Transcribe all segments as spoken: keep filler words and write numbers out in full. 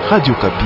Radio Kapi.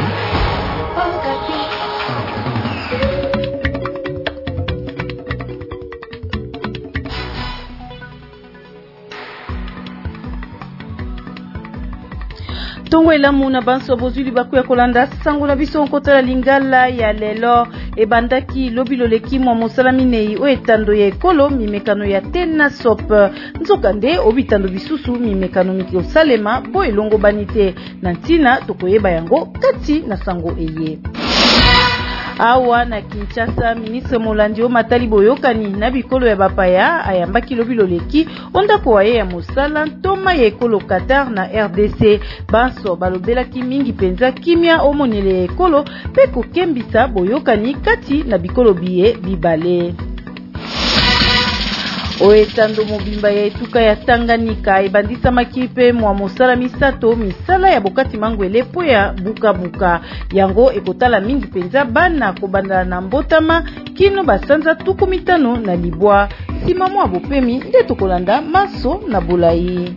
Tongo elamu na banso bozuli baku ya kolanda sango na biso nkota la lingala ya lelo ebandaki lobilo leki mwa mosalamine o etando ya ekolo mimekano ya tena sop nzokande obitando bisusu mimekano miki osalema bo elongo banite na ntina tokoyeba yango kati na sango eye. Awa na Kinshasa, ministre Molandi o matali boyokani na bikolo ya bapaya ayambaki lobilo leki ondako waye ya mosala ntoma ya ekolo Qatar na R D C. Banso balobelaki mingi penza kimia omonele ekolo pe kokembisa boyokani kati na bikolo biye bibale. Oetando mobimba ya etuka ya Tanganyika ebandisa makipe mwa mosala misato misala ya bokati mangwele po ya buka buka yango ekotala mingi penza bana kobandala na mbotama kino basanza tuku mitano na libwa sima mwa bopemi nde tokolanda maso na bulai.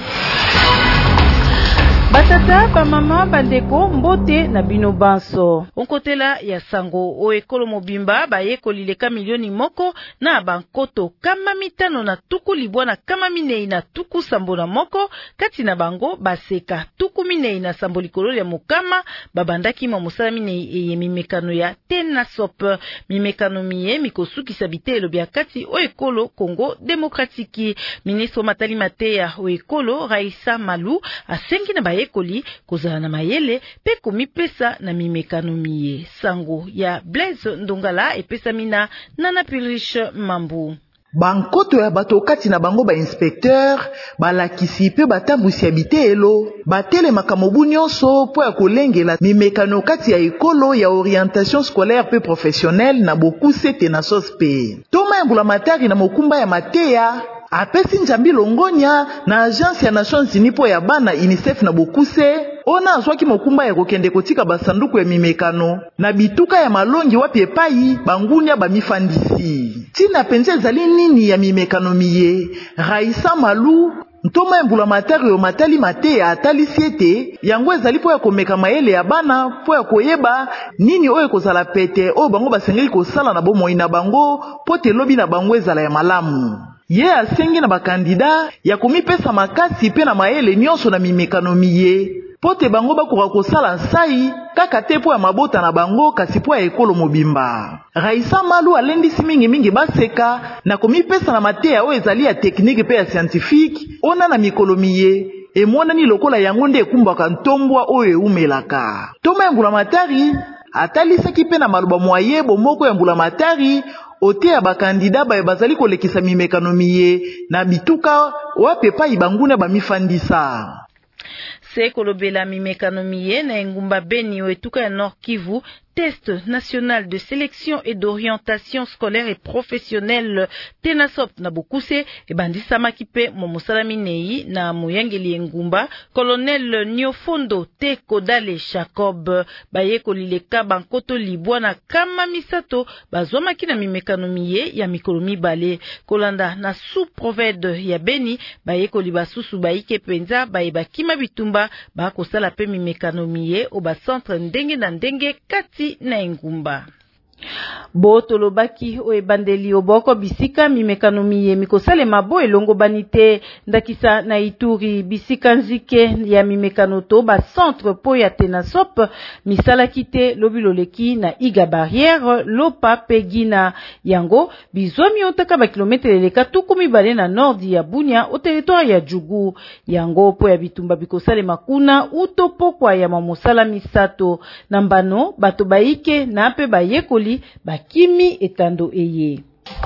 Batata ba mama bandeko mbote na bino banso onkotela ya sango o ekolo mobimba ba yekolileka milioni moko na bankoto kama mitano na tuku libwa na kama minei na tuku sambo na moko kati na bango baseka tuku minei na sambo likolo ya mukama babandaki ma mosala minei eye mimekano ya tena sop mimekano miye mikosukisa bitelo bya kati o ekolo Kongo Demokratiki. Ministre Matali Mateya o ekolo Raissa Malu asengi na baye koli kozala na mayele pe komipesa na mimekano miye sango ya Blaise Ndongala epesa mina Nana Pirish Mambu. Bankoto ya bato kati na bango ba inspecteur balakisi pe batambusi habite elo batele makamobu nyonso po ya kolengela mimekano kati ya ekolo ya orientation scolaire pe professionnelle na bokuse tena sospe toma ya mbulamatari na mokumba ya Mateya apesi njambi longonya na agence ya Nations Unies po ya bana UNICEF na bokuse ona azwaki mokumba ya kokende kotika basanduku ya mimekano na bituka ya malongi wapi epai bangunya bamifandisi tina penze ezali nini ya mimekano miye. Raissa Malu ntoma ya mbulamatari yo Matali Mateya atalisi ete yango ezali po ya komeka mayele ya bana po ya koyeba nini oyo kozala pete oyo bango basengeli kosala na bomoi na bango po te lobi na bango ezala ya malamu. Ye asengi na bakandida ya komipesa makasi pe na mayele nyonso na mimekano miye pote bango bakoka kosala sai kaka te po ya mabota na bango kasi po ya ekolo mobimba. Raissa Malu alendisi mingi mingi baseka na komipesa na Mateya oyo ezali ya teknike pe ya scientifique ona na mikolo miye emonani lokola yango nde ekumbaka ntombwa oyo eumelaka. Toma ya mbulamatari atalisaki pe na maloba mwaye bomoko ya mbulamatari ote ya bakandida baye bazali kolekisa mimekano miye na bituka wape pa ibanguna bamifandisa. Sekolobela mimekano miye na engumba Beni o etuka ya Nord Kivu. Test national de sélection et d'orientation scolaire et professionnelle Tenasop na bokuse ebandisa makipe momosala minei na moyangeli engumba colonel Nyofondo Te Kodale Jacob baye kolileka bankoto libwa na kama misato bazomaki na mimekano miye ya mikolo mibale kolanda na sous-province ya Beni baye koliba susu baike penza baye bakima bitumba bakosala pe mimekano miye o ba centre ndenge na ndenge kati na engumba. Boto lobaki o ebandeli oboko bisika mimekano miye mikosale mabo elongo banite ndakisa na Ituri bisika nzike ya mimekano to ba centre po ya Tenasop misala kite lobilo leki na iga barrière lopa pegina yango bizomi otaka ba kilometre leka tukumi bale na nordi ya Bunia o territoire ya Jugu yango po ya bitumba bikosale makuna utopokwa ya mamosala misato nambano bato baike na pe bayekoli bakimi etando eye.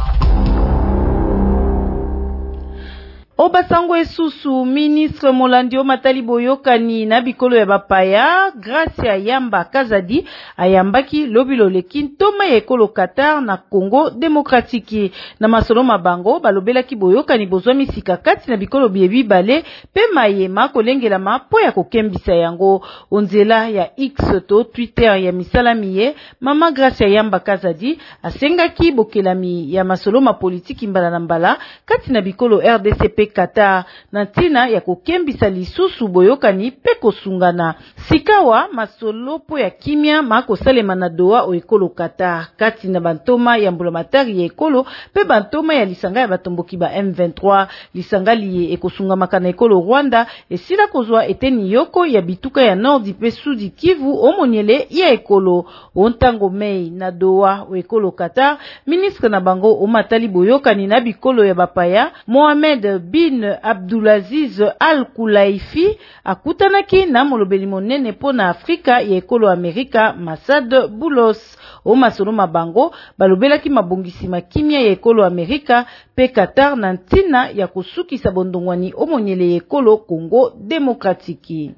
Obasango esusu ministre Molandi o matali boyokani na bikolo ya bapaya Gracia Yamba Kazadi ayambaki lobilo leki ntoma ya ekolo Qatar na Congo Demokratiki na masolo mabango balobelaki boyokani bozwami sika kati na bikolo biebi bale pe mayema kolengela mapo ya kokembisa yango onzela ya X to Twitter ya misala miye mama Gracia Yamba Kazadi asengaki bokelami ya masolo ma politiki mbala na mbala kati na bikolo R D C P Qatar na ntina ya kokembisa lisusu boyokani pe kosungana. Sikawa masolo po ya kimia makosalema na Doha o ekolo Qatar kati na bantoma ya mbulamatari ya ekolo pe bantoma ya lisanga ya batomboki ba M vingt-trois. Lisanga liye ekosungamaka na ekolo Rwanda esila kozwa eteni yoko ya bituka ya Nord pe Sudi Kivu omoniele ya ekolo. Ontango mei na Doha o ekolo Qatar, ministre na bango omatali boyokani na bikolo ya bapaya Mohamed bin Abdulaziz Al Kulaifi akutanaki na molobeli monene po na Afrika ya ekolo Amerika Masad Boulos. O masolo mabango balobelaki mabongisi makimia ya ekolo Amerika pe Qatar na ntina ya kusukisa bondongwani omoniele ya ekolo Congo Demokratiki.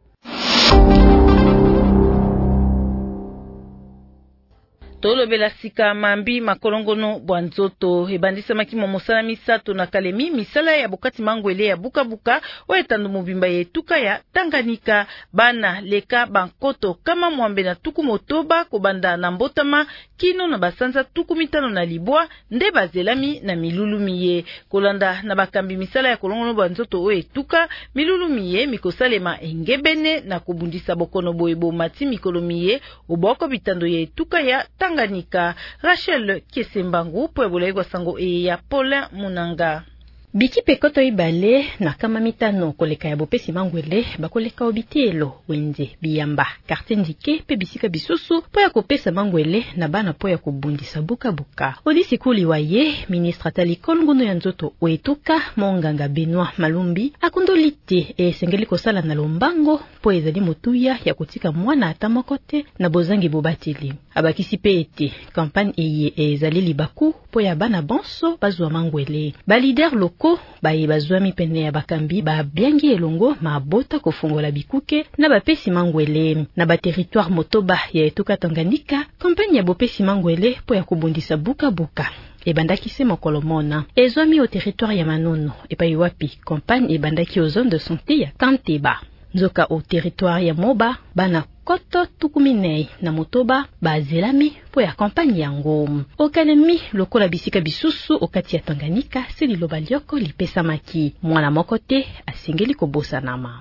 Tolobela sika mambi makolongono bwanzoto ebandisa makimo mosala misato na Kalemi misala ya bokati mangwele ya buka buka o etando mobimba yetuka ya Tanganyika bana leka bankoto kama mwambe na tuku motoba kobanda na mbotama kino na basanza tuku mitano na libwa nde bazelami na milulu miye kolanda na bakambi misala ya kolongono bwanzoto o etuka milulu miye mikosalema engebene na kubundisa bokono boyebo mati mikolo miye oboko bitando ya etuka ya Tanganyika. Rachel Kesembangu po ebolegwa sango e ya Paulin Munanga. Biki pekoto ibale na kama mitano koleka ya bopesi mangwele bakoleka obitelo wenze biyamba quartier ndike pe bisika bisusu po ya kopesa mangwele na bana po ya kubundisa buka buka. Odisi kuli waye ministre Atali Kolngono ya nzoto oetuka monganga Benoit Malumbi akundolite e sengeli kosala na lombango po ezali motuya ya kutika mwana atamokote na bozangi bobatili. Abakisi pe ete campagne eye ezali libaku po ya bana bonso bazwa mangwele. Ba leader loko baye bazwami pene ya bakambi ba biangi elongo mabota kofungola bikuke na bapesi mangwele na ba territoire motoba ya etuka Tanganyika campagne ya bopesi mangwele po ya kubundisa buka buka ebandaki se mokolo mona ezwami au territoire ya Manono epai wapi campagne ebandaki aux zones de santé ya Kanteba nzoka au territoire ya Moba bana koto tukuminei na motoba bazelami po ya kampanye yango. Okalemi lokola bisika bisusu okati ya Tanganyika seli loba lioko lipesa maki mwana mokote asingeli kobosa nama.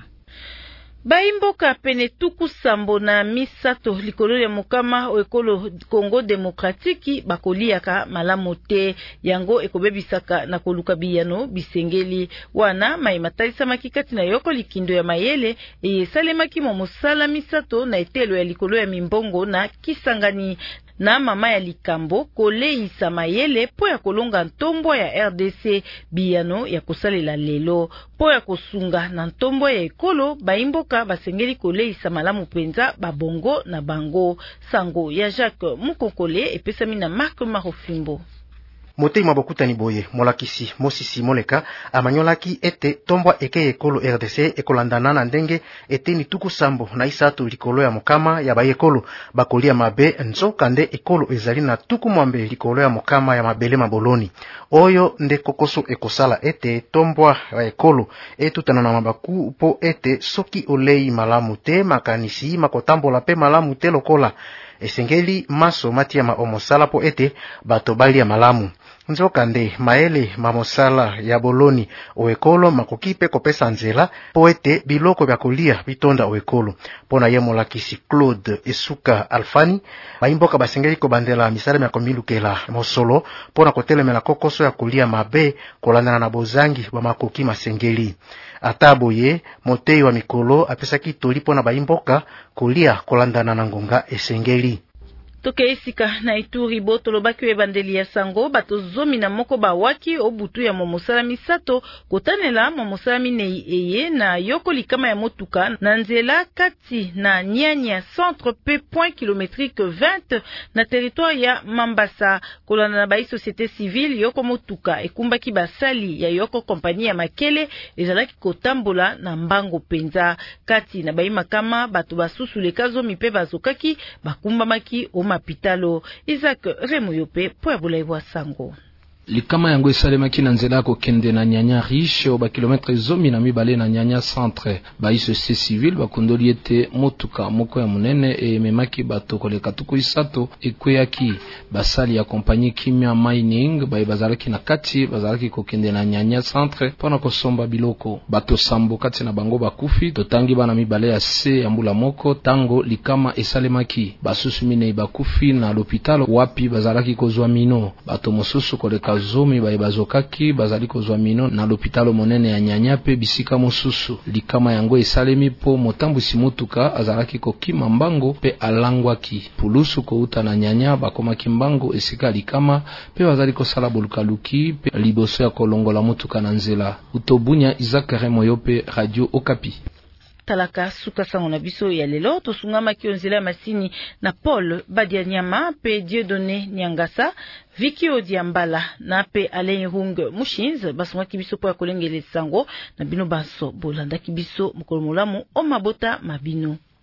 Baimboka pene tuku sambo na misato likolo ya mokama o ekolo Congo Demokratiki bakoliaka malamu te yango ekobebisaka na koluka biyano bisengeli wana maimatalisa makikati na yoko likindo ya mayele esalemaki mo mosala misato na etelo ya likolo ya mimbongo na Kisangani na mama ya likambo koleisa mayele po ya kolonga ntombo ya R D C biyano ya kosalela lelo po ya kosunga na ntombo ya ekolo baimboka basengeli koleisa malamu penza babongo na bango. Sango ya Jacques Mukokole epesami na Marc Marofimbo. Motei mabokutani boye molakisi Mosisi Moleka amanyolaki ete tombwa eke ekolo R D C ekolandana na ndenge ete ni tuku sambo na isato likolo ya mokama ya bayekolo bakolia mabe nzoka nde ekolo ezali na tuku mwambe likolo ya mokama ya mabele maboloni oyo nde kokoso ekosala ete tombwa ya ekolo etutana na mabaku po ete soki olei malamu te makanisi makotambola pe malamu te lokola esengeli maso matia ma omosala po ete bato bali ya malamu nzoka nde maele mamosala ya boloni oekolo makokipe kopesa nzela po ete biloko bya kolia bitonda oekolo pona ye molakisi Claude Esuka Alfani baimboka basengeli kobandela misala ya komilukela mosolo pona kotelemela kokoso ya kolia mabe kolandana na bozangi ba makoki masengeli ataboye motei wa mikolo apesaki toli pona baimboka kolia kolandana na ngonga esengeli. Toke esika na Ituri boto lobaki ebandeli ya sango bato zomi na moko bawaki obutu ya momosala misato kotanela momosala minei eye na yoko likama ya motuka na nzela kati na Nyanya centre P point kilométrique vingt na territoire ya Mambasa kolana na bai société civile yoko motuka ekumbaki basali ya yoko kompani ya makele ezalaki kotambola na mbango penza kati na bai makama bato basusu lekazo mipe bazokaki bakumbamaki o mapitalo. Isaac Remoyope po ya bulaiwa sango. likama yango esalemaki na nzela ko kende na Nyanya riche o ba kilometre zomi na mibale na Nyanya centre. Ba société civile bakundoli ete motuka moko ya munene e memaki bato koleka tuku isato ekweyaki basali ya kompagnie Kimia Mining ba bazalaki na kati bazalaki ko kende na Nyanya centre pona kosomba biloko. Bato sambo kati na bango bakufi totangi bana mibale ya se ya mbula moko tango likama esalemaki. Basusu mine bakufi na l'hôpital wapi bazalaki kozwa mino. Bato mosusu koleka zomi ba bazokaki bazali kozwa mino na l'hôpital monene ya Nyanya pe bisika mosusu. Likama yango esalemi po motambusi motuka azalaki kokima mbango pe alangwaki. Pulusu kouta na Nyanya bakomaki mbango esika likama pe bazali kosala bolukaluki pe liboso ya kolongola motuka na nzela. Utobunya Izakare Moyope, Radio Okapi. Talaka suka sango na biso ya lelo tosungama kionzela masini na Paul Badianyama pe Dieudonné Nyangasa Viki Odiambala na pe Alain Hung Mushinz basunga kibiso po ya kolengele sango na bino baso bolanda kibiso mukolo molamu o mabota mabino.